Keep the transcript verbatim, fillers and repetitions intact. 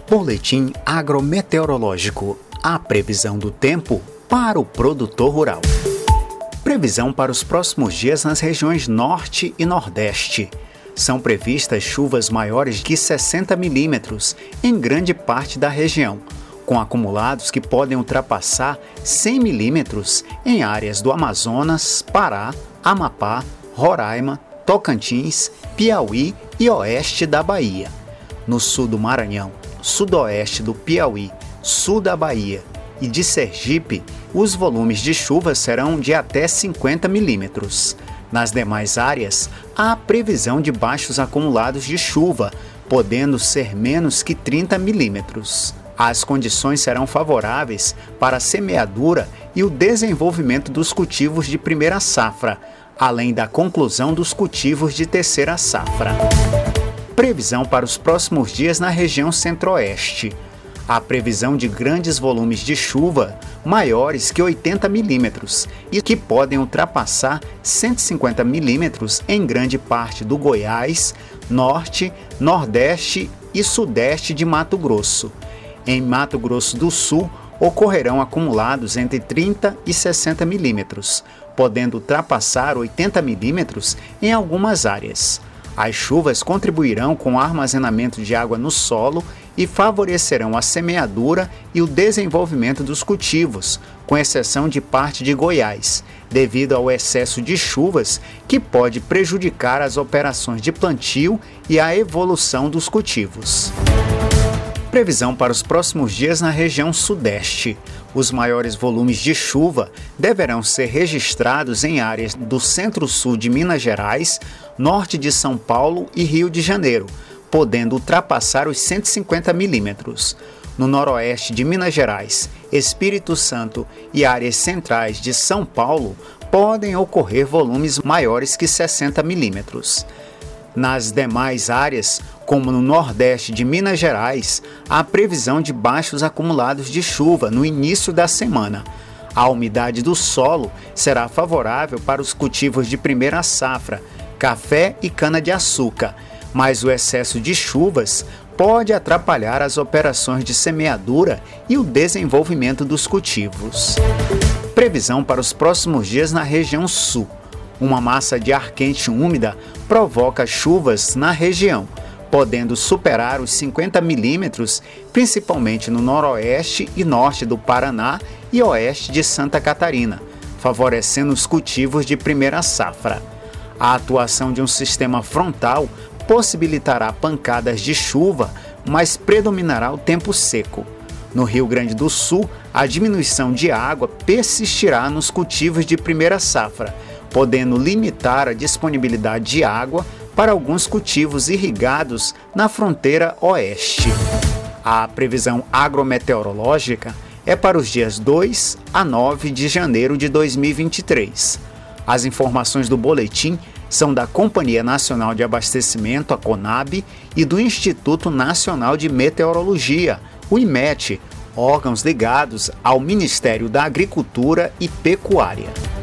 Boletim agrometeorológico. A previsão do tempo para o produtor rural. Previsão para os próximos dias nas regiões Norte e Nordeste. São previstas chuvas maiores que sessenta milímetros em grande parte da região, com acumulados que podem ultrapassar cem milímetros em áreas do Amazonas, Pará, Amapá, Roraima, Tocantins, Piauí e oeste da Bahia. No sul do Maranhão, sudoeste do Piauí, sul da Bahia e de Sergipe, os volumes de chuva serão de até cinquenta milímetros. Nas demais áreas, há previsão de baixos acumulados de chuva, podendo ser menos que trinta milímetros. As condições serão favoráveis para a semeadura e o desenvolvimento dos cultivos de primeira safra, além da conclusão dos cultivos de terceira safra. Previsão para os próximos dias na região centro-oeste. Há previsão de grandes volumes de chuva, maiores que oitenta milímetros, e que podem ultrapassar cento e cinquenta milímetros em grande parte do Goiás, Norte, Nordeste e Sudeste de Mato Grosso. Em Mato Grosso do Sul, ocorrerão acumulados entre trinta e sessenta milímetros, podendo ultrapassar oitenta milímetros em algumas áreas. As chuvas contribuirão com o armazenamento de água no solo e favorecerão a semeadura e o desenvolvimento dos cultivos, com exceção de parte de Goiás, devido ao excesso de chuvas que pode prejudicar as operações de plantio e a evolução dos cultivos. Previsão para os próximos dias na região sudeste. Os maiores volumes de chuva deverão ser registrados em áreas do centro-sul de Minas Gerais, norte de São Paulo e Rio de Janeiro, podendo ultrapassar os cento e cinquenta milímetros. No noroeste de Minas Gerais, Espírito Santo e áreas centrais de São Paulo, podem ocorrer volumes maiores que sessenta milímetros. Nas demais áreas, como no nordeste de Minas Gerais, há previsão de baixos acumulados de chuva no início da semana. A umidade do solo será favorável para os cultivos de primeira safra, café e cana-de-açúcar, mas o excesso de chuvas pode atrapalhar as operações de semeadura e o desenvolvimento dos cultivos. Previsão para os próximos dias na região sul. Uma massa de ar quente úmida provoca chuvas na região, podendo superar os cinquenta milímetros, principalmente no noroeste e norte do Paraná e oeste de Santa Catarina, favorecendo os cultivos de primeira safra. A atuação de um sistema frontal possibilitará pancadas de chuva, mas predominará o tempo seco. No Rio Grande do Sul, a diminuição de água persistirá nos cultivos de primeira safra, podendo limitar a disponibilidade de água para alguns cultivos irrigados na fronteira oeste. A previsão agrometeorológica é para os dias dois a nove de janeiro de dois mil e vinte e três. As informações do boletim são da Companhia Nacional de Abastecimento, a CONAB, e do Instituto Nacional de Meteorologia, o IMET, órgãos ligados ao Ministério da Agricultura e Pecuária.